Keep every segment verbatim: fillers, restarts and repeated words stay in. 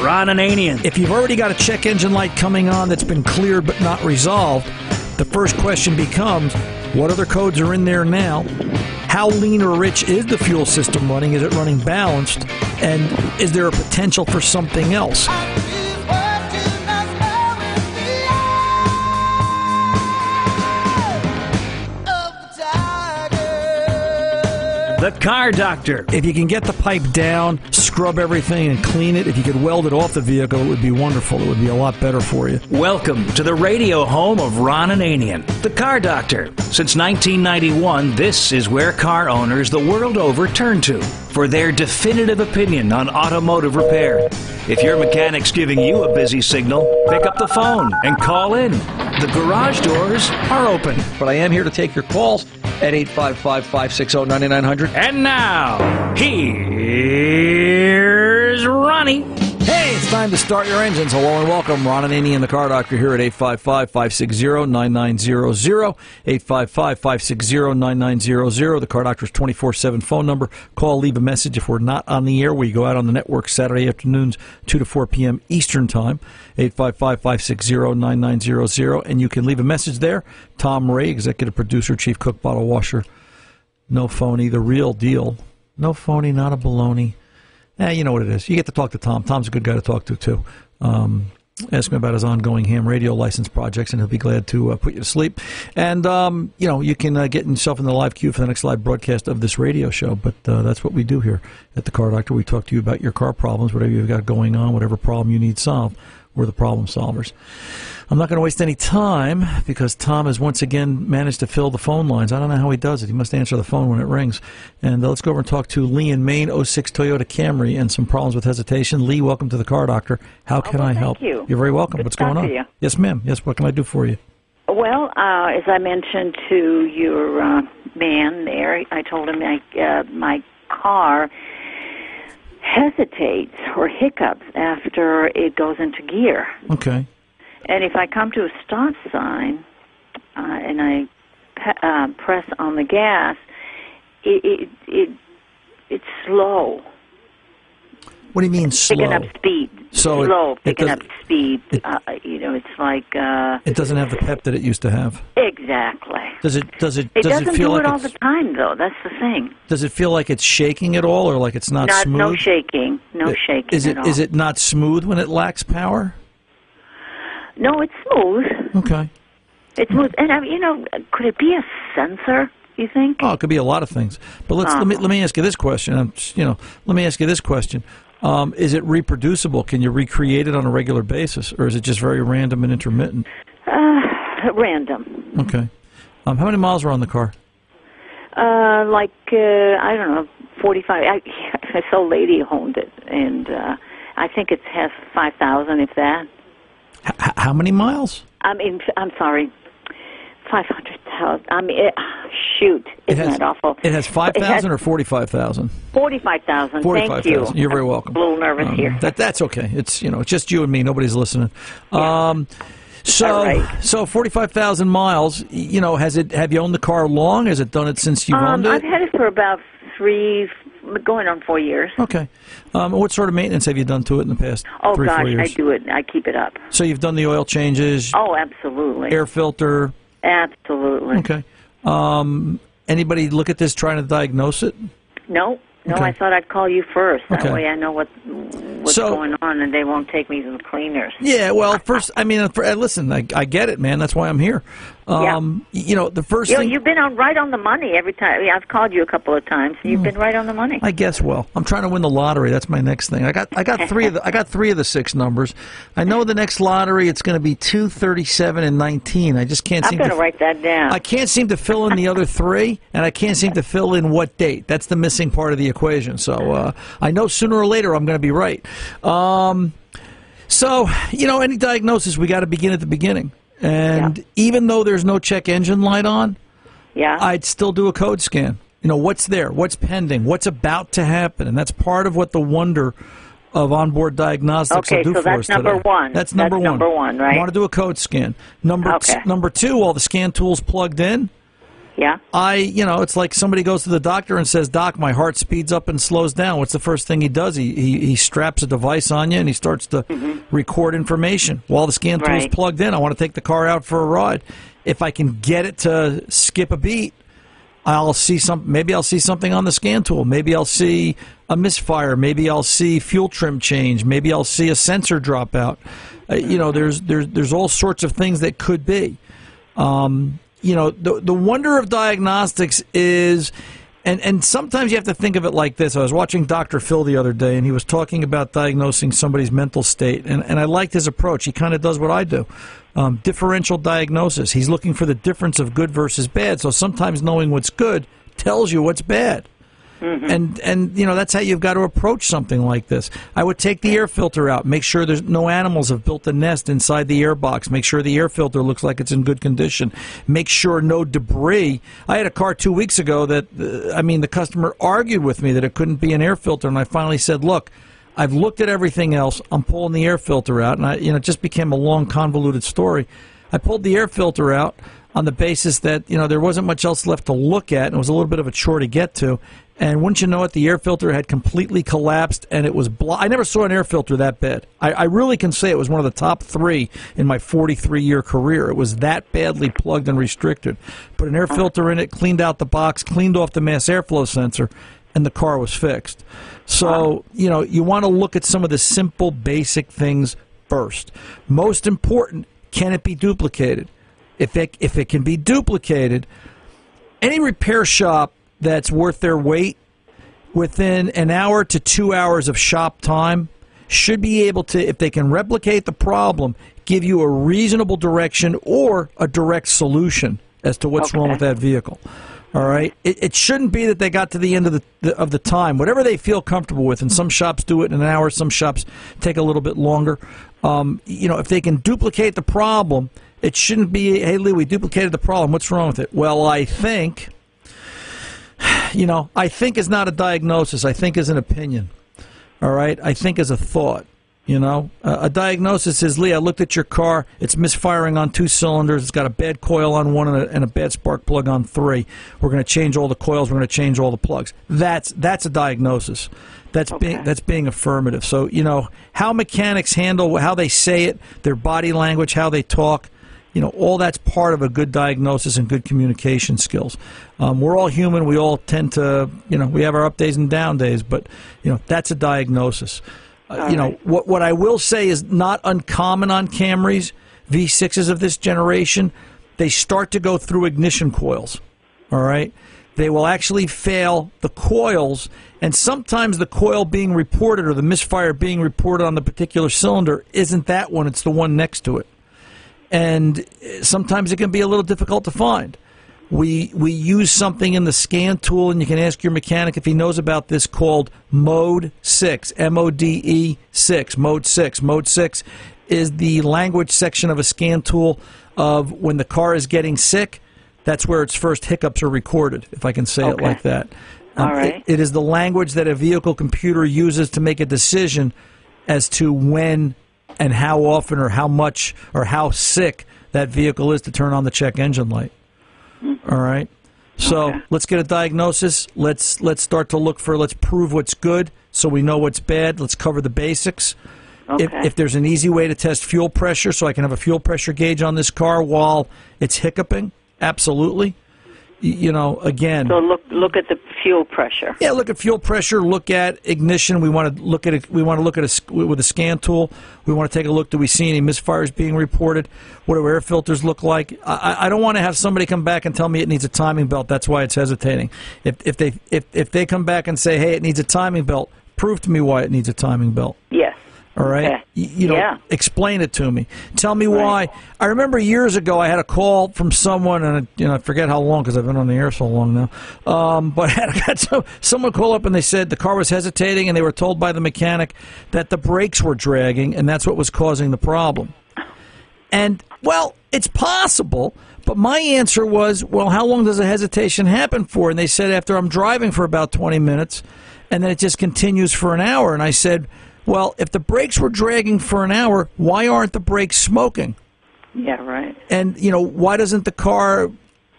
Ron Ananian. If you've already got a check engine light coming on that's been cleared but not resolved, the first question becomes, what other codes are in there now? How lean or rich is the fuel system running? Is it running balanced? And is there a potential for something else? The Car Doctor. If you can get the pipe down, scrub everything, and clean it, if you could weld it off the vehicle, it would be wonderful. It would be a lot better for you. Welcome to the radio home of Ron Ananian, The Car Doctor. Since nineteen ninety-one, this is where car owners the world over turn to for their definitive opinion on automotive repair. If your mechanic's giving you a busy signal, pick up the phone and call in. The garage doors are open. But I am here to take your calls at eight five five, five six zero, nine nine zero zero. And now, here's Ronnie. Hey, it's time to start your engines. Hello and welcome. Ron Ananian, the Car Doctor, here at eight five five, five six zero, nine nine zero zero. eight five five, five six zero, nine nine zero zero. The Car Doctor's twenty-four seven phone number. Call, leave a message if we're not on the air. We go out on the network Saturday afternoons, two to four p.m. Eastern Time. eight five five, five six zero, nine nine zero zero. And you can leave a message there. Tom Ray, executive producer, chief cook, bottle washer. No phony, the real deal. No phony, not a baloney. Eh, you know what it is. You get to talk to Tom. Tom's a good guy to talk to, too. Um, ask him about his ongoing ham radio license projects, and he'll be glad to uh, put you to sleep. And, um, you know, you can uh, get yourself in the live queue for the next live broadcast of this radio show. But uh, that's what we do here at the Car Doctor. We talk to you about your car problems, whatever you've got going on, whatever problem you need solved. We're the problem solvers. I'm not going to waste any time because Tom has once again managed to fill the phone lines. I don't know how he does it. He must answer the phone when it rings. And uh, let's go over and talk to Lee in Maine, oh six Toyota Camry, and some problems with hesitation. Lee, welcome to the Car Doctor. How can oh, well, I help? Thank you. You're very welcome. Good What's to going talk on? To you. Yes, ma'am. Yes, what can I do for you? Well, uh, as I mentioned to your uh, man there, I told him I, uh, my car hesitates or hiccups after it goes into gear. Okay. And if I come to a stop sign uh, and I pe- uh, press on the gas, it, it it it's slow. What do you mean slow? Picking up speed. So slow, it, it picking up speed. It, uh, you know, it's like uh, it doesn't have the pep that it used to have. Exactly. Does it? Does it? It does doesn't it feel do like it all it's, the time, though. That's the thing. Does it feel like it's shaking at all, or like it's not, not smooth? No shaking. No it, shaking is it, at all. Is it not smooth when it lacks power? No, it's smooth. Okay. It's smooth. And, I mean, you know, could it be a sensor, you think? Oh, it could be a lot of things. But let's uh-huh. let me let me ask you this question. I'm, you know, let me ask you this question. Um, is it reproducible? Can you recreate it on a regular basis, or is it just very random and intermittent? Uh, random. Okay. Um, how many miles are on the car? Uh, like, uh, I don't know, forty-five. I, I saw a lady owned it, and uh, I think it has five thousand, if that. H- how many miles? I mean, I'm sorry, five hundred thousand. I mean, it, shoot, isn't it has, that awful? It has five thousand or forty-five thousand? Forty-five thousand. Forty-five thousand. You're very welcome. I'm a little nervous um, here. That that's okay. It's you know, it's just you and me. Nobody's listening. Yeah. Um, so right. so forty-five thousand miles. You know, has it? Have you owned the car long? Has it done it since you've um, owned it? I've had it for about three, going on four years. Okay. Um, what sort of maintenance have you done to it in the past Oh, three, gosh, four years? I do it. I keep it up. So you've done the oil changes, Oh, absolutely. air filter. Absolutely. Okay. Um, anybody look at this trying to diagnose it? No, no, Okay. I thought I'd call you first. That Okay. way I know what what's So- going on, and they won't take me to the cleaners. Yeah, well, first, I mean, for, uh, listen, I, I get it, man. That's why I'm here. Um, yeah. You know, the first You know, thing... you've been on right on the money every time. I mean, I've called you a couple of times. And you've Mm. been right on the money. I guess well. I'm trying to win the lottery. That's my next thing. I got I got three of the I got three of the six numbers. I know the next lottery it's going to be two, thirty-seven, and nineteen. I just can't I'm seem going to to write that down. I can't seem to fill in the other three, and I can't seem to fill in what date. That's the missing part of the equation. So uh, I know sooner or later I'm going to be right. Um, so you know, any diagnosis we got to begin at the beginning. And Yeah. even though there's no check engine light on, yeah. I'd still do a code scan. You know, what's there? What's pending? What's about to happen? And that's part of what the wonder of onboard diagnostics Okay, will do so for that's us today. number one. That's number That's one. number one, right? I want to do a code scan. Number Okay. t- number two, all the scan tools plugged in. Yeah. I, you know, it's like somebody goes to the doctor and says, "Doc, my heart speeds up and slows down." What's the first thing he does? He he, he straps a device on you and he starts to mm-hmm. record information while the scan tool is Right. plugged in. I want to take the car out for a ride. If I can get it to skip a beat, I'll see some. Maybe I'll see something on the scan tool. Maybe I'll see a misfire. Maybe I'll see fuel trim change. Maybe I'll see a sensor drop out. Uh, you know, there's there's there's all sorts of things that could be. Um, you know, the the wonder of diagnostics is, and and sometimes you have to think of it like this. I was watching Doctor Phil the other day, and he was talking about diagnosing somebody's mental state, and and I liked his approach. He kind of does what I do. Um, differential diagnosis. He's looking for the difference of good versus bad. So sometimes knowing what's good tells you what's bad. Mm-hmm. And, and you know, that's how you've got to approach something like this. I would take the air filter out, make sure there's no animals have built a nest inside the air box, make sure the air filter looks like it's in good condition, make sure no debris. I had a car two weeks ago that, uh, I mean, the customer argued with me that it couldn't be an air filter, and I finally said, look, I've looked at everything else. I'm pulling the air filter out, and I, you know, it just became a long, convoluted story. I pulled the air filter out on the basis that, you know, there wasn't much else left to look at, and it was a little bit of a chore to get to. And wouldn't you know it, the air filter had completely collapsed, and it was blo- I never saw an air filter that bad. I, I really can say it was one of the top three in my forty-three-year career. It was that badly plugged and restricted. Put an air filter in it, cleaned out the box, cleaned off the mass airflow sensor, and the car was fixed. So, you know, you want to look at some of the simple, basic things first. Most important, can it be duplicated? If it, if it can be duplicated, any repair shop that's worth their weight within an hour to two hours of shop time should be able to, if they can replicate the problem, give you a reasonable direction or a direct solution as to what's Okay. wrong with that vehicle. All right, it, it shouldn't be that they got to the end of the, the of the time, whatever they feel comfortable with. And some shops do it in an hour, some shops take a little bit longer. Um, you know, if they can duplicate the problem, it shouldn't be, hey, Lee, we duplicated the problem. What's wrong with it? Well, I think, you know, I think is not a diagnosis. I think is an opinion. All right, I think is a thought. You know, uh, a diagnosis is, Lee, I looked at your car. It's misfiring on two cylinders. It's got a bad coil on one and a, and a bad spark plug on three. We're going to change all the coils. We're going to change all the plugs. That's that's a diagnosis. That's Okay. being that's being affirmative. So, you know, how mechanics handle, how they say it, their body language, how they talk, you know, all that's part of a good diagnosis and good communication skills. Um, we're all human. We all tend to, you know, we have our up days and down days, but, you know, that's a diagnosis. Uh, you know, right. what what I will say is not uncommon on Camrys, V sixes of this generation, they start to go through ignition coils, all right? They will actually fail the coils, and sometimes the coil being reported or the misfire being reported on the particular cylinder isn't that one, it's the one next to it. And sometimes it can be a little difficult to find. We we use something in the scan tool, and you can ask your mechanic if he knows about this, called Mode six, M O D E six, Mode six. Mode six is the language section of a scan tool of when the car is getting sick. That's where its first hiccups are recorded, if I can say it Okay. like that. Um, All right. it, it is the language that a vehicle computer uses to make a decision as to when and how often or how much or how sick that vehicle is to turn on the check engine light. All right. So Okay. let's get a diagnosis. Let's let's start to look for, let's prove what's good so we know what's bad. Let's cover the basics. Okay. If, if there's an easy way to test fuel pressure so I can have a fuel pressure gauge on this car while it's hiccuping, absolutely. Y- You know, again. So look look at the fuel pressure. Yeah, look at fuel pressure. Look at ignition. We want to look at it. We want to look at a, with a scan tool. We want to take a look. Do we see any misfires being reported? What do air filters look like? I, I don't want to have somebody come back and tell me it needs a timing belt. That's why it's hesitating. If if they if if they come back and say, hey, it needs a timing belt, prove to me why it needs a timing belt. Yes. All right, Okay. you, you know, Yeah. explain it to me. Tell me Right. why. I remember years ago I had a call from someone, and you know I forget how long because I've been on the air so long now. Um, but I had some, someone call up and they said the car was hesitating, and they were told by the mechanic that the brakes were dragging, and that's what was causing the problem. And well, it's possible. But my answer was, well, how long does a hesitation happen for? And they said after I'm driving for about twenty minutes, and then it just continues for an hour. And I said, well, if the brakes were dragging for an hour, why aren't the brakes smoking? Yeah, right. And, you know, why doesn't the car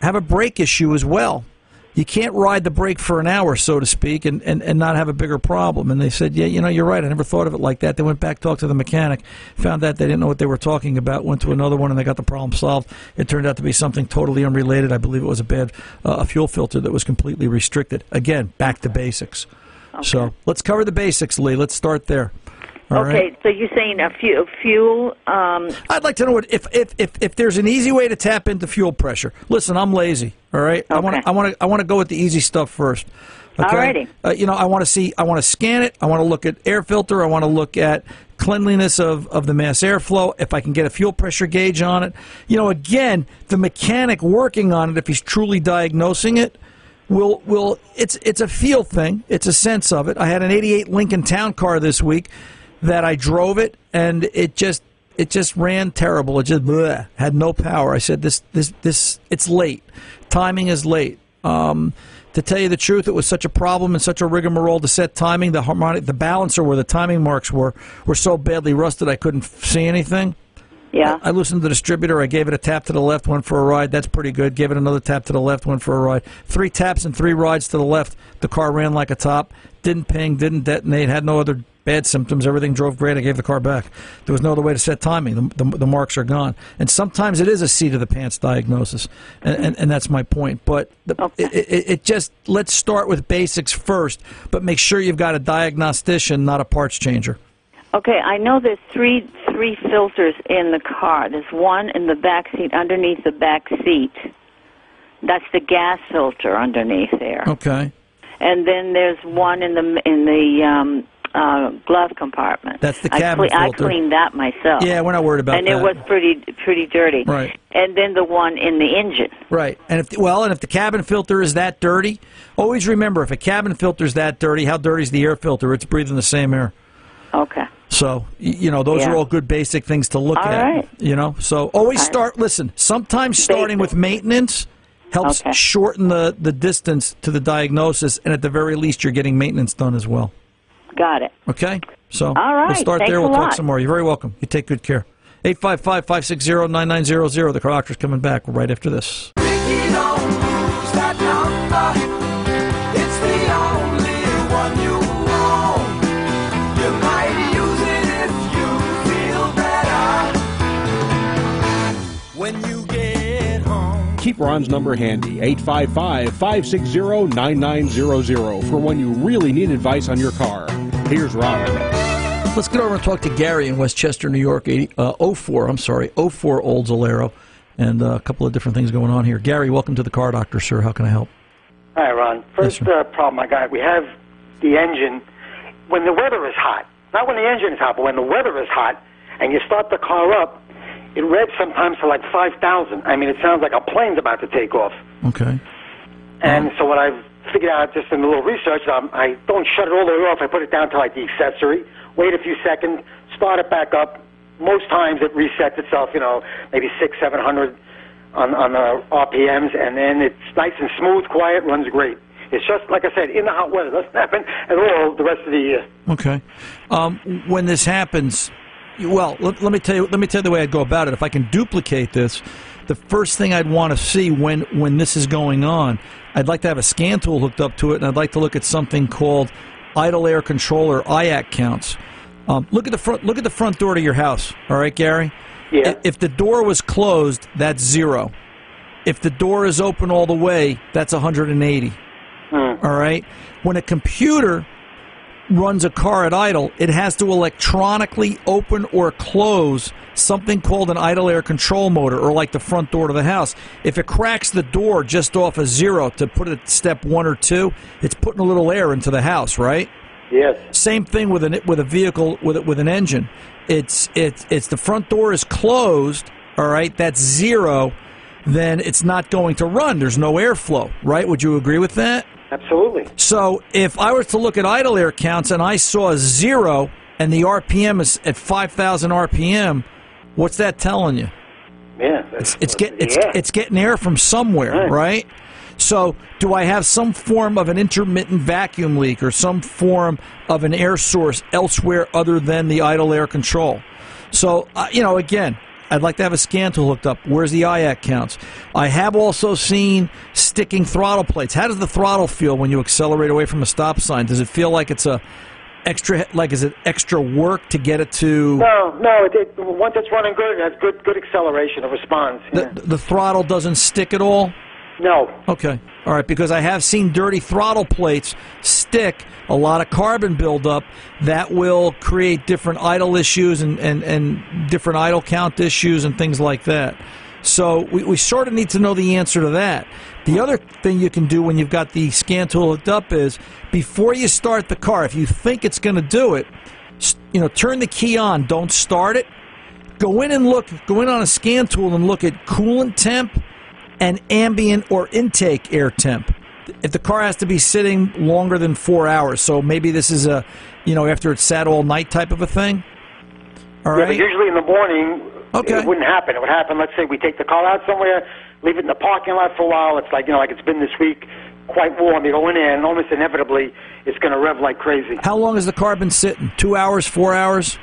have a brake issue as well. You can't ride the brake for an hour, so to speak, and, and, and not have a bigger problem. And they said, yeah, you know, you're right. I never thought of it like that. They went back, talked to the mechanic, found out they didn't know what they were talking about, went to another one, and they got the problem solved. It turned out to be something totally unrelated. I believe it was a bad uh, a fuel filter that was completely restricted. Again, back to basics. Okay. So let's cover the basics, Lee. Let's start there. All okay, right? so you're saying a fuel, fuel um, I'd like to know what if, if if if there's an easy way to tap into fuel pressure. Listen, I'm lazy. All right, I want Okay. to I want to I want to go with the easy stuff first. Okay? Alrighty. Uh, you know, I want to see. I want to scan it. I want to look at air filter. I want to look at cleanliness of, of the mass airflow. If I can get a fuel pressure gauge on it, you know, again, the mechanic working on it, if he's truly diagnosing it, will will it's it's a feel thing. It's a sense of it. I had an eighty-eight Lincoln Town Car this week that I drove it, and it just it just ran terrible. It just bleh, had no power. I said, this this this it's late. Timing is late. Um, to tell you the truth, it was such a problem and such a rigmarole to set timing. The harmonic, the balancer where the timing marks were were so badly rusted I couldn't f- see anything. yeah. I listened to the distributor. I gave it a tap to the left, went for a ride. That's pretty good. Gave it another tap to the left, went for a ride. Three taps and three rides to the left. The car ran like a top. Didn't ping, didn't detonate, had no other bad symptoms. Everything drove great. I gave the car back. There was no other way to set timing. The, the, the marks are gone. And sometimes it is a seat of the pants diagnosis, and, and, and that's my point. But the, Okay. it, it, it just, let's start with basics first, but make sure you've got a diagnostician, not a parts changer. Okay, I know there's three three filters in the car. There's one in the back seat, underneath the back seat. That's the gas filter underneath there. Okay. And then there's one in the in the um, uh, glove compartment. That's the I cabin cle- I filter. cleaned that myself. Yeah, we're not worried about and that. it was pretty pretty dirty. Right. And then the one in the engine. Right, and if well, and if the cabin filter is that dirty, always remember, if a cabin filter is that dirty, how dirty is the air filter? It's breathing the same air. Okay. So, y- you know, those Yeah. are all good basic things to look All at. right. You know, so always Okay. start. Listen, sometimes starting Basic. with maintenance helps Okay. shorten the the distance to the diagnosis, and at the very least, you're getting maintenance done as well. Got it. Okay, so All right. we'll start Thanks there. a We'll talk lot. some more. You're very welcome. You take good care. eight five five, five six zero, nine nine zero zero. The Car Doctor's coming back right after this. Ricky, don't lose that number. It's the only one you own. You might use it if you feel better. When you get home. Keep Ron's number handy, eight five five, five six zero, nine nine zero zero, for when you really need advice on your car. Here's Ron. Let's get over and talk to Gary in Westchester, New York. eighty, uh, oh four, I'm sorry, oh four Old Zolero, and uh, a couple of different things going on here. Gary, welcome to the Car Doctor, sir. How can I help? Hi, Ron. First Yes, sir. uh, problem I got, we have the engine. When the weather is hot, not when the engine is hot, but when the weather is hot, and you start the car up, it revs sometimes to like five thousand. I mean, it sounds like a plane's about to take off. Okay. And so what I've figured out just in a little research, um, I don't shut it all the way off. I put it down to like the accessory, wait a few seconds, start it back up. Most times it resets itself, you know, maybe six, seven hundred on on the R P Ms, and then it's nice and smooth, quiet, runs great. It's just like I said, in the hot weather, it doesn't happen at all the rest of the year. Okay. Um, when this happens, well, let, let me tell you. Let me tell you the way I'd go about it. If I can duplicate this, the first thing I'd want to see when when this is going on, I'd like to have a scan tool hooked up to it, and I'd like to look at something called idle air controller I A C counts. Um, look at the front. Look at the front door to your house. All right, Gary. Yeah. I- If the door was closed, that's zero. If the door is open all the way, that's one hundred eighty. All right. When a computer runs a car at idle, it has to electronically open or close something called an idle air control motor, or like the front door to the house. If it cracks the door just off a zero to put it at step one or two, it's putting a little air into the house, right? Yes. Same thing with an with a vehicle with with an engine. It's it's it's the front door is closed. All right, that's zero. Then it's not going to run. There's no airflow, right? Would you agree with that? Absolutely. So if I was to look at idle air counts and I saw zero and the R P M is at five thousand R P M, what's that telling you? Yeah. It's it's get it's yeah. it's getting air from somewhere, Right. right? So do I have some form of an intermittent vacuum leak or some form of an air source elsewhere other than the idle air control? So uh, you know, again, I'd like to have a scan tool hooked up. Where's the I A C counts? I have also seen sticking throttle plates. How does the throttle feel when you accelerate away from a stop sign? Does it feel like it's a extra, like is it extra work to get it to? No, no. It, it, once it's running good, it has good, good acceleration. It responds. Yeah. The, the throttle doesn't stick at all? No. Okay. All right, because I have seen dirty throttle plates stick, a lot of carbon buildup that will create different idle issues and, and, and different idle count issues and things like that. So we, we sort of need to know the answer to that. The other thing you can do when you've got the scan tool hooked up is before you start the car, if you think it's going to do it, you know, turn the key on, don't start it. Go in and look, go in on a scan tool and look at coolant temp and ambient or intake air temp. If the car has to be sitting longer than four hours, so maybe this is a, you know, after it's sat all night type of a thing. All right. Yeah, but usually in the morning, okay. It wouldn't happen. It would happen. Let's say we take the car out somewhere, leave it in the parking lot for a while. It's like you know, like it's been this week, quite warm. You go in there, and almost inevitably, it's going to rev like crazy. How long has the car been sitting? Two hours, four hours?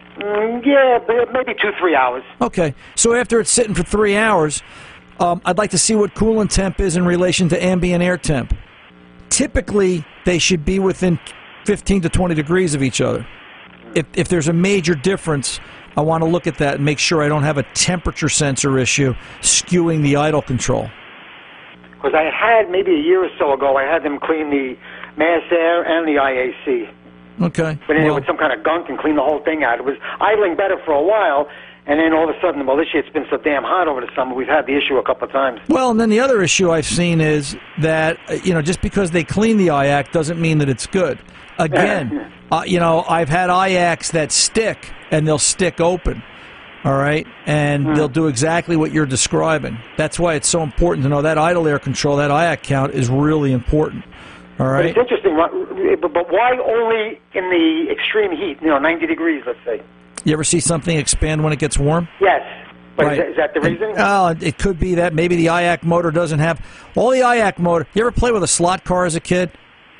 Mm, yeah, but maybe two, three hours. Okay. So after it's sitting for three hours. Um, I'd like to see what coolant temp is in relation to ambient air temp. Typically, they should be within fifteen to twenty degrees of each other. If, if there's a major difference, I want to look at that and make sure I don't have a temperature sensor issue skewing the idle control. Because I had, maybe a year or so ago, I had them clean the mass air and the I A C. Okay. But in well, there with some kind of gunk and clean the whole thing out. It was idling better for a while. And then all of a sudden, well, this year it's been so damn hot over the summer, we've had the issue a couple of times. Well, and then the other issue I've seen is that, you know, just because they clean the I A C doesn't mean that it's good. Again, uh, you know, I've had I A Cs that stick, and they'll stick open, all right? And mm. they'll do exactly what you're describing. That's why it's so important to know that idle air control, that I A C count is really important, all right? But it's interesting, but why only in the extreme heat, you know, ninety degrees, let's say? You ever see something expand when it gets warm? Yes. But right. is, that, is that the reason? And, oh, it could be that. Maybe the I A C motor doesn't have... All the I A C motor... You ever play with a slot car as a kid?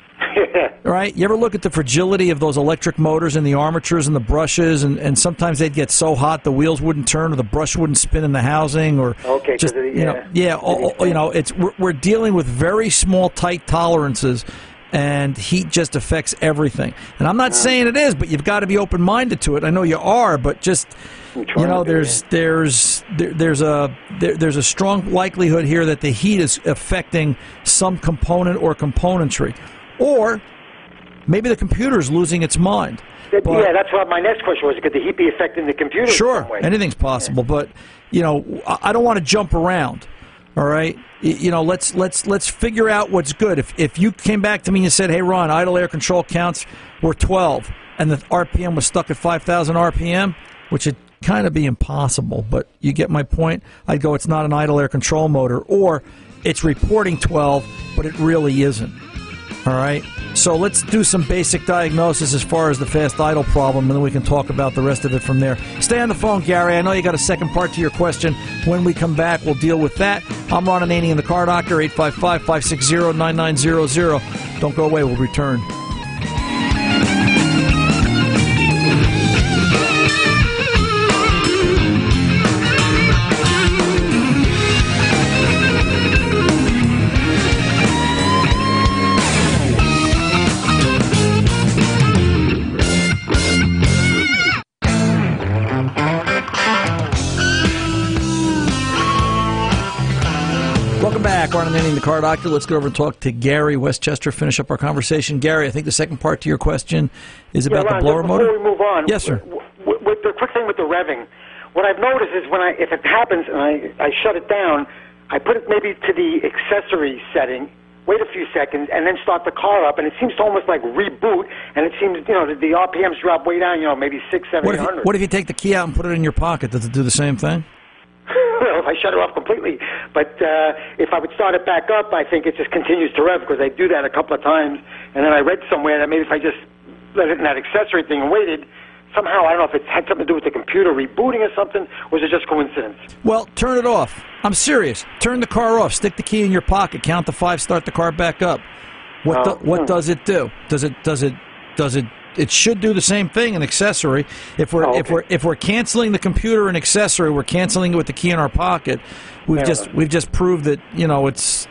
Right? You ever look at the fragility of those electric motors and the armatures and the brushes, and, and sometimes they'd get so hot the wheels wouldn't turn or the brush wouldn't spin in the housing, or okay, just, the, yeah. you know, yeah, oh, oh, you know, it's we're, we're dealing with very small, tight tolerances, and heat just affects everything. And I'm not saying it is, but you've got to be open-minded to it. I know you are, but just, you know, there's there's there, there's a there, there's a strong likelihood here that the heat is affecting some component or componentry, or maybe the computer is losing its mind. That, but, yeah, that's what my next question was. Could the heat be affecting the computer? Sure, in some way? Anything's possible, yeah. But you know, I don't want to jump around. All right, you know, let's let's let's figure out what's good. If if you came back to me and said, "Hey, Ron, idle air control counts were twelve, and the R P M was stuck at five thousand R P M," which would kind of be impossible, but you get my point. I'd go, "It's not an idle air control motor," or "It's reporting twelve, but it really isn't." All right, so let's do some basic diagnosis as far as the fast idle problem, and then we can talk about the rest of it from there. Stay on the phone, Gary. I know you got a second part to your question. When we come back, we'll deal with that. I'm Ron Ananian, the Car Doctor, eight five five, five six zero, nine nine zero zero. Don't go away. We'll return. Ron Ananian, the Car Doctor. Let's go over and talk to Gary Westchester, finish up our conversation. Gary, I think the second part to your question is about yeah, Ron, the blower before motor. Before we move on, yes, sir. With, with the quick thing with the revving, what I've noticed is when I, if it happens and I, I shut it down, I put it maybe to the accessory setting, wait a few seconds, and then start the car up, and it seems to almost like reboot, and it seems, you know, the, the R P Ms drop way down, you know, maybe six, seven, what eight if, hundred. You, what if you take the key out and put it in your pocket? Does it do the same thing? Well, if I shut it off completely. But uh, if I would start it back up, I think it just continues to rev, because I do that a couple of times. And then I read somewhere that maybe if I just let it in that accessory thing and waited, somehow, I don't know if it had something to do with the computer rebooting or something, or was it just coincidence? Well, turn it off. I'm serious. Turn the car off. Stick the key in your pocket. Count to five. Start the car back up. What oh, do, what hmm. does it do? Does it does it does it it should do the same thing, an accessory. If we're Oh, okay. if we're if we're canceling the computer and accessory, we're canceling it with the key in our pocket. We've Fair just enough. we've just proved that you know it's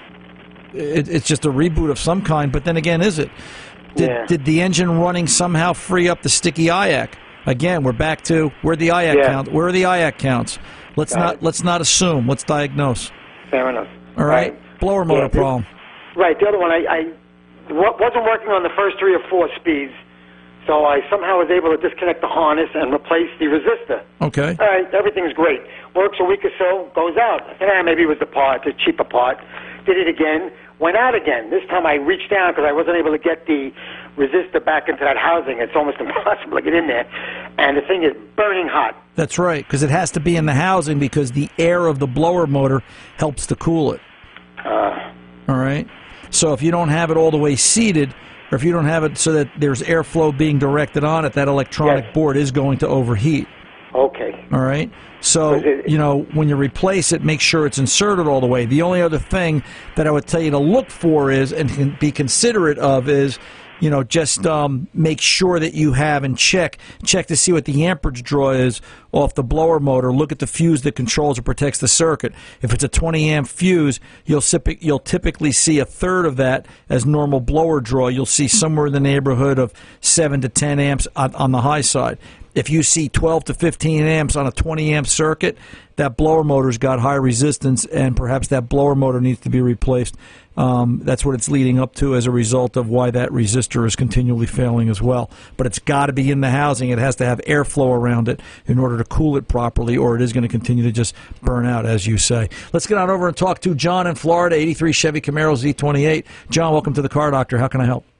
it, it's just a reboot of some kind. But then again, is it? Did Yeah. did the engine running somehow free up the sticky I A C? Again, we're back to where the I A C Yeah. count. Where are the I A C counts? Let's Got not it. let's not assume. Let's diagnose. Fair enough. All right, blower motor Yeah, the- problem. Right. The other one, I, I wa- wasn't working on the first three or four speeds, so I somehow was able to disconnect the harness and replace the resistor. Okay. All right, everything's great. Works a week or so, goes out. I said, ah, maybe it was the part, the cheaper part. Did it again, went out again. This time I reached down because I wasn't able to get the resistor back into that housing. It's almost impossible to get in there. And the thing is burning hot. That's right, because it has to be in the housing because the air of the blower motor helps to cool it. Uh, All right? So if you don't have it all the way seated, or if you don't have it so that there's airflow being directed on it, that electronic Yes. board is going to overheat. okay. All right? So, Was it- you know, when you replace it, make sure it's inserted all the way. The only other thing that I would tell you to look for is, and can be considerate of, is, you know, just um, make sure that you have and check check to see what the amperage draw is off the blower motor. Look at the fuse that controls or protects the circuit. If it's a twenty amp fuse, you'll sipi- you'll typically see a third of that as normal blower draw. You'll see somewhere in the neighborhood of seven to ten amps on, on the high side. If you see twelve to fifteen amps on a twenty amp circuit, that blower motor's got high resistance, and perhaps that blower motor needs to be replaced. Um, that's what it's leading up to as a result of why that resistor is continually failing as well. But it's got to be in the housing. It has to have airflow around it in order to cool it properly, or it is going to continue to just burn out, as you say. Let's get on over and talk to John in Florida, eighty-three Chevy Camaro Z twenty-eight. John, welcome to the Car Doctor. How can I help?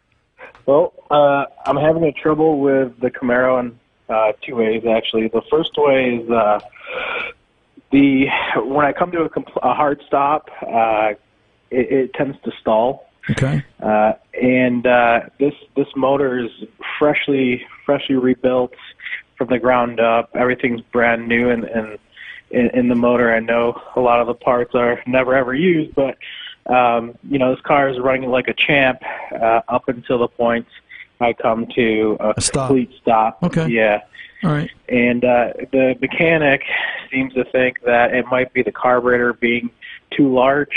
Well, uh, I'm having a trouble with the Camaro in uh, two ways, actually. The first way is uh, the when I come to a, compl- a hard stop, uh, it, it tends to stall. Okay. Uh, and uh, this this motor is freshly freshly rebuilt from the ground up. Everything's brand new, and, and in, in the motor, I know a lot of the parts are never ever used, but um, you know, this car is running like a champ uh, up until the point I come to a, A stop. complete stop. Okay. Yeah. All right. And uh, the mechanic seems to think that it might be the carburetor being too large.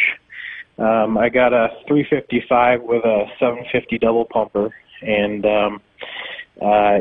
Um, I got a three fifty-five with a seven fifty double pumper, and um, uh,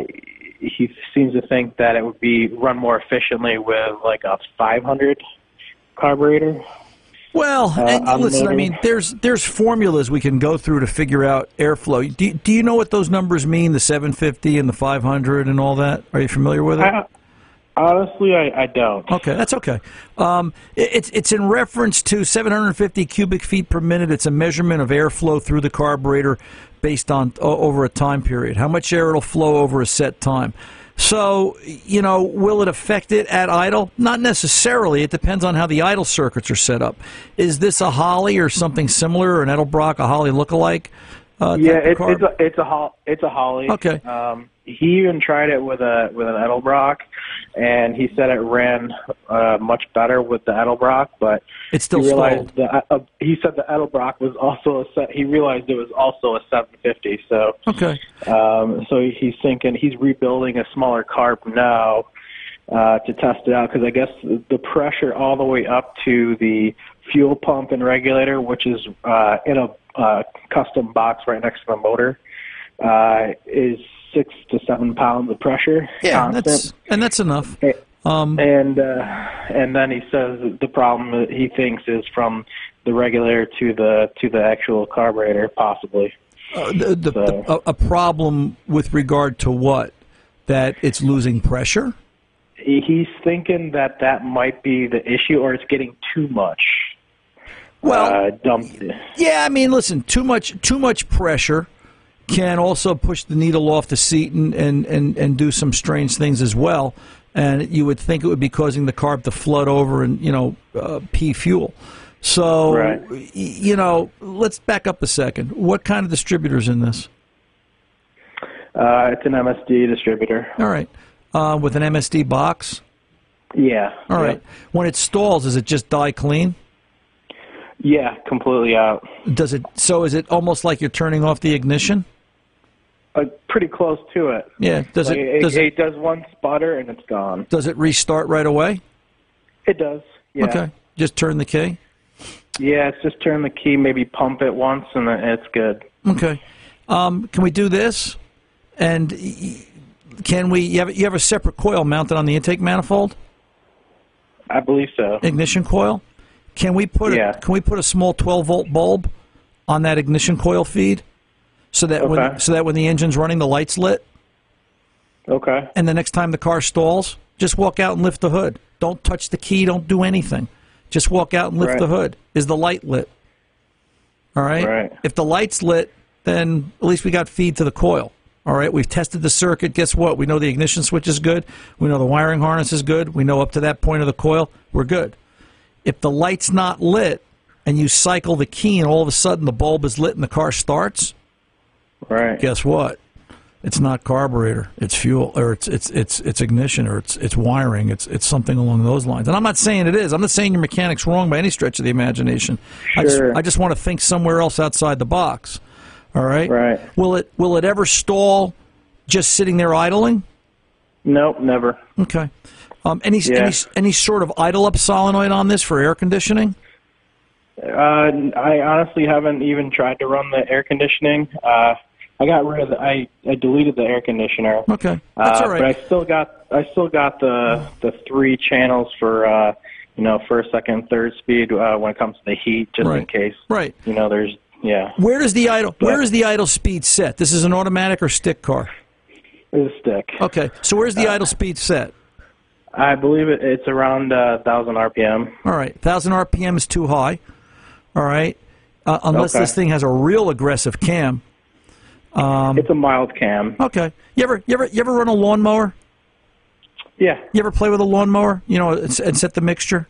he seems to think that it would be run more efficiently with like a five hundred carburetor. Well, Uh, and I'm listen, I noting- mean, there's there's formulas we can go through to figure out airflow. Do, do you know what those numbers mean, the seven fifty and the five hundred and all that? Are you familiar with it? I, honestly, I, I don't. Okay, that's okay. Um, it, it's it's in reference to seven hundred fifty cubic feet per minute. It's a measurement of airflow through the carburetor based on o- over a time period. How much air it'll flow over a set time. So, you know, will it affect it at idle? Not necessarily. It depends on how the idle circuits are set up. Is this a Holly or something similar, or an Edelbrock, a Holly lookalike? Uh, Yeah, type of it's car? it's a it's a hol- it's a Holly. Okay. Um, he even tried it with a with an Edelbrock, and he said it ran uh, much better with the Edelbrock, but It's still he realized stalled. the uh, he said the Edelbrock was also a se- he realized it was also a seven fifty. So Okay. um, so he's thinking he's rebuilding a smaller carb now uh, to test it out, because I guess the pressure all the way up to the fuel pump and regulator, which is uh, in a uh, custom box right next to the motor, uh, is six to seven pounds of pressure. Yeah, constant. that's and that's enough. Eh, Um, And uh, and then he says that the problem that he thinks is from the regulator to the to the actual carburetor, possibly. Uh, the, the, So- the, a, a problem with regard to what? That it's losing pressure? He- He's thinking that that might be the issue, or it's getting too much. Well, uh, dumped. yeah, I mean, listen, too much too much pressure can also push the needle off the seat and, and, and, and do some strange things as well. And you would think it would be causing the carb to flood over and, you know, uh, pee fuel. So, Right. y- you know, let's back up a second. What kind of distributor's in this? Uh, it's an M S D distributor. All right. Uh, with an M S D box? Yeah. All right. When it stalls, is it just die clean? Yeah, completely out. Does it? So is it almost like you're turning off the ignition? Uh, pretty close to it. Yeah. Does Like, it, it, does it, it does one sputter and it's gone. does it restart right away? It does. Yeah. Okay. Just turn the key. Yeah, it's just turn the key, maybe pump it once, and then it's good. Okay. Um, can we do this? And y- can we? You have, you have a separate coil mounted on the intake manifold? I believe so. Ignition coil. Can we put Yeah. a, Can we put a small twelve volt bulb on that ignition coil feed, so that when Okay. so that when the engine's running, the light's lit? Okay. And the next time the car stalls, just walk out and lift the hood. Don't touch the key. Don't do anything. Just walk out and lift Right. the hood. Is the light lit? All right? Right. If the light's lit, then at least we got feed to the coil. All right? We've tested the circuit. Guess what? We know the ignition switch is good. We know the wiring harness is good. We know up to that point of the coil, we're good. If the light's not lit and you cycle the key and all of a sudden the bulb is lit and the car starts, Right. guess what? It's not carburetor. It's fuel, or it's it's it's it's ignition, or it's it's wiring. It's it's something along those lines. And I'm not saying it is. I'm not saying your mechanic's wrong by any stretch of the imagination. I just Sure. I just want to think somewhere else outside the box. All right. Right. Will it will it ever stall just sitting there idling? Nope, never. Okay. Um, any Yeah. any any sort of idle up solenoid on this for air conditioning? Uh, I honestly haven't even tried to run the air conditioning. Uh, I got rid of the, I, I deleted the air conditioner. Okay, that's uh, all right. But I still got I still got the the three channels for uh, you know first, second, third speed uh, when it comes to the heat, just in Right. case. Right. You know, there's yeah. Where does the idle But- Where is the idle speed set? This is an automatic or stick car? There's a stick. Okay. So where's the Uh, idle speed set? I believe it, it's around uh, one thousand R P M. All right, one thousand R P M is too high. All right, uh, unless Okay. this thing has a real aggressive cam. Um, It's a mild cam. Okay, you ever you ever you ever run a lawnmower? Yeah. You ever play with a lawnmower? You know, and, and set the mixture.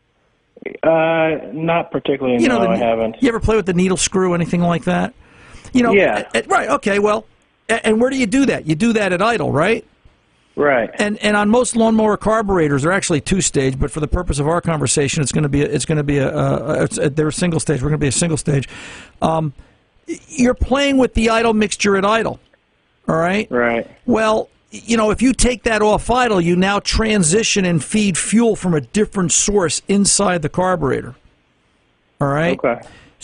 Uh, not particularly. You no, know, the, I haven't. You ever play with the needle screw, anything like that? You know, Yeah. uh, uh, right. Okay, well, a- and where do you do that? You do that at idle, right? Right. And and on most lawnmower carburetors, they're actually two stage. But for the purpose of our conversation, it's going to be a, it's going to be a, a, a they're a single stage. We're going to be a single stage. Um, you're playing with the idle mixture at idle. All right. Right. Well, you know, if you take that off idle, you now transition and feed fuel from a different source inside the carburetor. All right. Okay.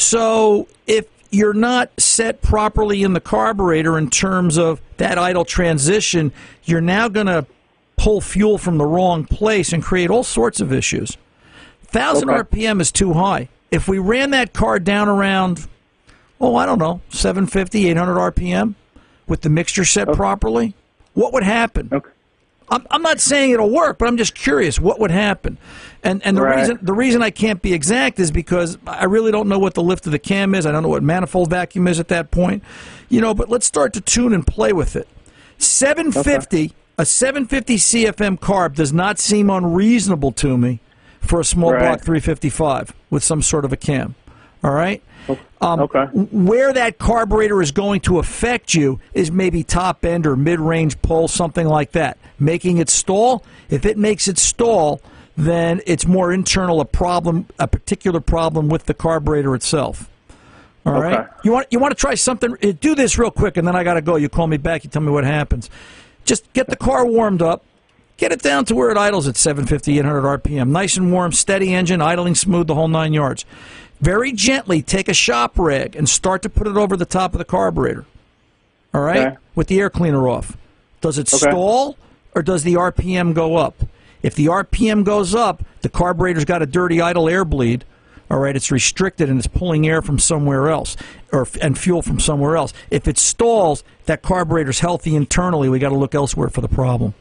So if you're not set properly in the carburetor in terms of that idle transition, you're now going to pull fuel from the wrong place and create all sorts of issues. one thousand Okay. R P M is too high. If we ran that car down around, oh, I don't know, seven fifty, eight hundred R P M with the mixture set Okay. properly, what would happen? Okay. I'm, I'm not saying it'll work, but I'm just curious what would happen. And and the Right. reason the reason I can't be exact is because I really don't know what the lift of the cam is. I don't know what manifold vacuum is at that point. You know, but let's start to tune and play with it. seven fifty, a seven fifty C F M carb does not seem unreasonable to me for a small Right. block three fifty-five with some sort of a cam. All right? Um, Okay. Where that carburetor is going to affect you is maybe top end or mid-range pull, something like that. Making it stall, if it makes it stall, then it's more internal, a problem, a particular problem with the carburetor itself. All Okay. right? You want you want to try something? uh, Do this real quick, and then I got to go. You call me back. You tell me what happens. Just get the car warmed up. Get it down to where it idles at seven fifty, eight hundred R P M. Nice and warm, steady engine, idling smooth, the whole nine yards. Very gently take a shop rag and start to put it over the top of the carburetor. All right? Okay. With the air cleaner off. Does it Okay. stall or does the R P M go up? If the R P M goes up, the carburetor's got a dirty idle air bleed. All right, it's restricted and it's pulling air from somewhere else or and fuel from somewhere else. If it stalls, that carburetor's healthy internally. We got to look elsewhere for the problem.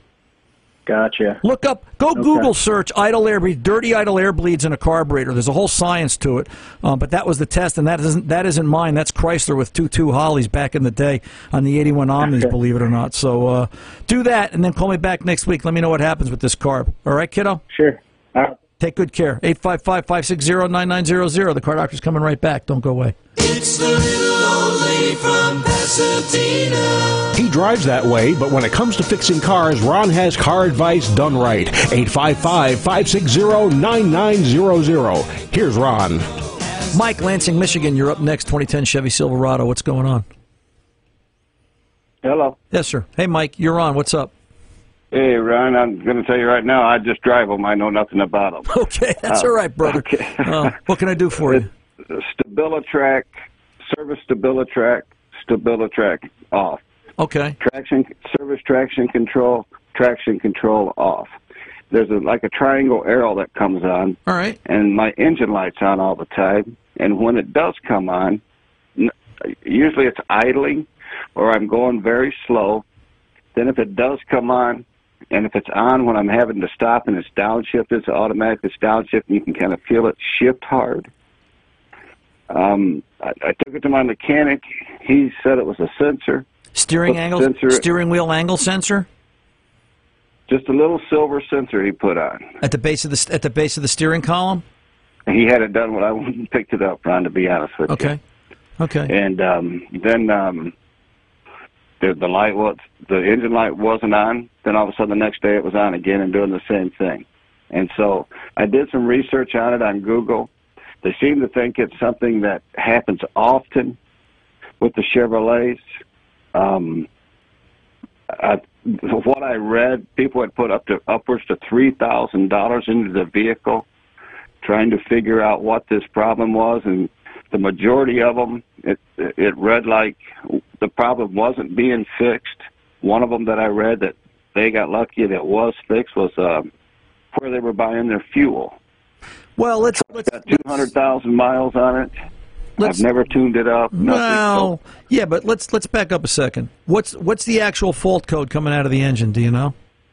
Gotcha. Look up, go Okay. Google search idle air bleed, dirty idle air bleeds in a carburetor. There's a whole science to it, um, but that was the test, and that isn't that isn't mine. That's Chrysler with two two Hollies back in the day on the eighty-one Omnis, Okay. believe it or not. So uh, do that, and then call me back next week. Let me know what happens with this carb. All right, kiddo? Sure. All right. Take good care. eight five five, five six zero, nine nine zero zero. The Car Doctor's coming right back. Don't go away. It's the little old lady from Pasadena. He drives that way, but when it comes to fixing cars, Ron has car advice done right. eight five five, five six zero, nine nine zero zero. Here's Ron. Mike, Lansing, Michigan. You're up next. twenty ten Chevy Silverado. What's going on? Hello. Yes, sir. Hey, Mike, you're on. What's up? Hey, Ron, I'm going to tell you right now, I just drive them. I know nothing about them. Okay, that's uh, all right, brother. Okay. uh, what can I do for you? Stabilitrack, service Stabilitrack, Stabilitrack off. Okay. Traction, service traction control, traction control off. There's a, like a triangle arrow that comes on. All right. And my engine light's on all the time. And when it does come on, usually it's idling or I'm going very slow. Then if it does come on, and if it's on when I'm having to stop and it's downshift, it's automatic, it's downshift, and you can kind of feel it shift hard. Um, I, I took it to my mechanic. He said it was a sensor. Steering angle, sensor, steering wheel angle sensor? Just a little silver sensor he put on. At the base of the, at the base of the steering column? He had it done when I picked it up, Ron, to be honest with okay. you. Okay. Okay. And um, then um, the, the light was, the engine light wasn't on. Then all of a sudden the next day it was on again and doing the same thing. And so I did some research on it on Google. They seem to think it's something that happens often with the Chevrolets. Um, I, what I read, people had put up to upwards to three thousand dollars into the vehicle trying to figure out what this problem was, and the majority of them, it, it read like the problem wasn't being fixed. One of them that I read that they got lucky that was fixed was uh, where they were buying their fuel. Well, let's... let's got two hundred thousand miles on it. I've never tuned it up. Nothing. Well, yeah, but let's let's back up a second. What's what's the actual fault code coming out of the engine? Do you know?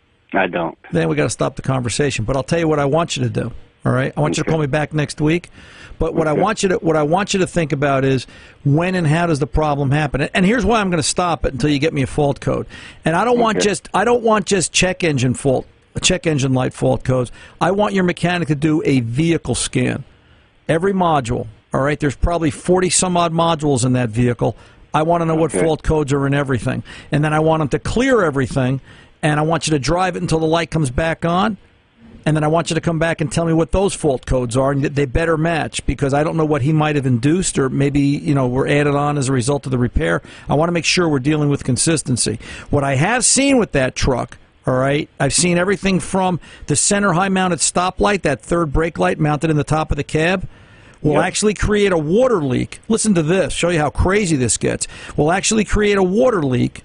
I don't. Then we got to stop the conversation. But I'll tell you what I want you to do. All right, I want okay. you to call me back next week. But what okay. I want you to what I want you to think about is when and how does the problem happen? And here's why I'm going to stop it until you get me a fault code. And I don't okay. want just I don't want just check engine fault, check engine light fault codes. I want your mechanic to do a vehicle scan, every module. All right, there's probably forty some odd modules in that vehicle. I want to know what okay. fault codes are in everything, and then I want them to clear everything, and I want you to drive it until the light comes back on. And then I want you to come back and tell me what those fault codes are, and they better match, because I don't know what he might have induced, or maybe, you know, were added on as a result of the repair. I want to make sure we're dealing with consistency. What I have seen with that truck, all right, I've seen everything from the center high-mounted stoplight, that third brake light mounted in the top of the cab, will yep. actually create a water leak. Listen to this, show you how crazy this gets. Will actually create a water leak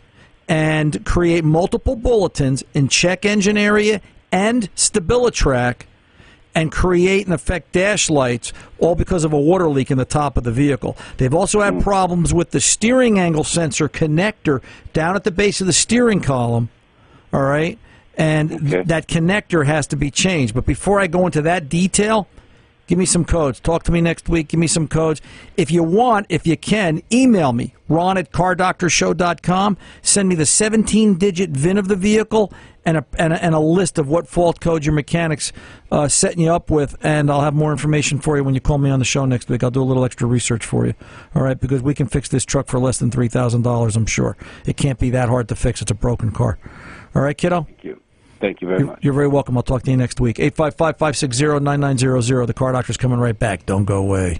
and create multiple bulletins in check engine area and Stabilitrack, and create and affect dash lights, all because of a water leak in the top of the vehicle. They've also had problems with the steering angle sensor connector down at the base of the steering column, all right? And okay. th- that connector has to be changed. But before I go into that detail, give me some codes. Talk to me next week. Give me some codes. If you want, if you can, email me, ron at car doctor show dot com. Send me the seventeen digit V I N of the vehicle and a, and a, and a list of what fault code your mechanic's uh, setting you up with, and I'll have more information for you when you call me on the show next week. I'll do a little extra research for you, all right, because we can fix this truck for less than three thousand dollars, I'm sure. It can't be that hard to fix. It's a broken car. All right, kiddo? Thank you. Thank you very you're, much. You're very welcome. I'll talk to you next week. eight five five, five six zero, nine nine zero zero. The Car Doctor's coming right back. Don't go away.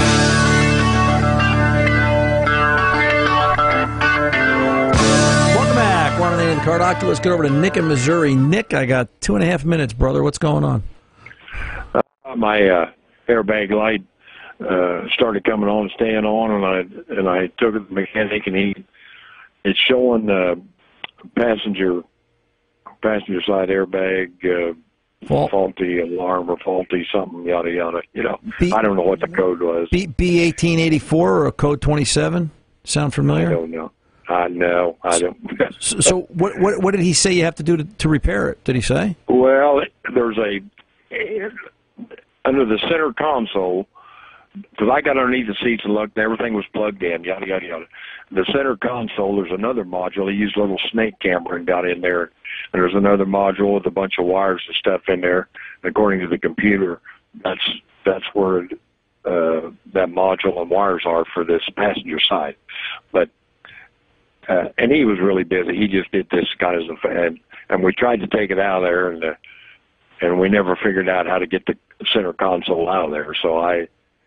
Welcome back. Ron and Annie, the Car Doctor. Let's get over to Nick in Missouri. Nick, I got two and a half minutes, brother. What's going on? Uh, my uh, airbag light uh, started coming on and staying on, and I and I took it to the mechanic, and he it's showing uh, passenger. passenger side airbag, uh, Fault. faulty alarm or faulty something, yada, yada. You know, B, I don't know what the code was. B, B eighteen eighty-four or code twenty-seven? Sound familiar? I don't know. I know. I don't. so, so what, what what did he say you have to do to, to repair it? Did he say? Well, there's a, under the center console, because I got underneath the seats and looked, and everything was plugged in, yada, yada, yada. The center console, there's another module. He used a little snake camera and got in there. And there's another module with a bunch of wires and stuff in there. And according to the computer, that's that's where uh, that module and wires are for this passenger side. But uh, and he was really busy. He just did this kind of a and, and we tried to take it out of there, and uh, and we never figured out how to get the center console out of there. So I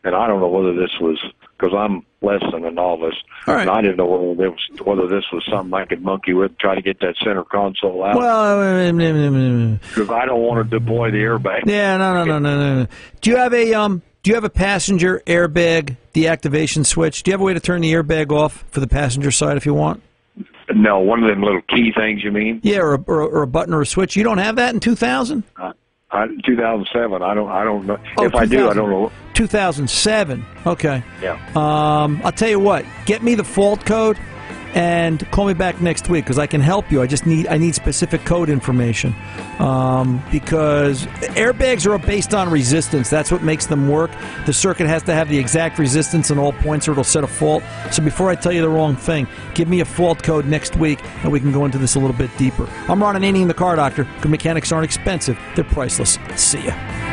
and I don't know whether this was because I'm less than a novice, All right. and I didn't know whether this was, whether this was something I could monkey with, try to get that center console out. Well, because I don't want to deploy the airbag. Yeah, no, no, no, no, no, no. Do you have a um? Do you have a passenger airbag deactivation switch? Do you have a way to turn the airbag off for the passenger side if you want? No, one of them little key things. You mean? Yeah, or a, or, a, or a button or a switch. You don't have that in two thousand? Uh, I, two thousand seven. I don't. I don't know. Oh, if I do, I don't know. two thousand seven. Okay. Yeah. Um, I'll tell you what. Get me the fault code, and call me back next week because I can help you. I just need I need specific code information um, because airbags are based on resistance. That's what makes them work. The circuit has to have the exact resistance in all points, or it'll set a fault. So before I tell you the wrong thing, give me a fault code next week, and we can go into this a little bit deeper. I'm Ron Ananian, the Car Doctor. Good mechanics aren't expensive; they're priceless. See ya.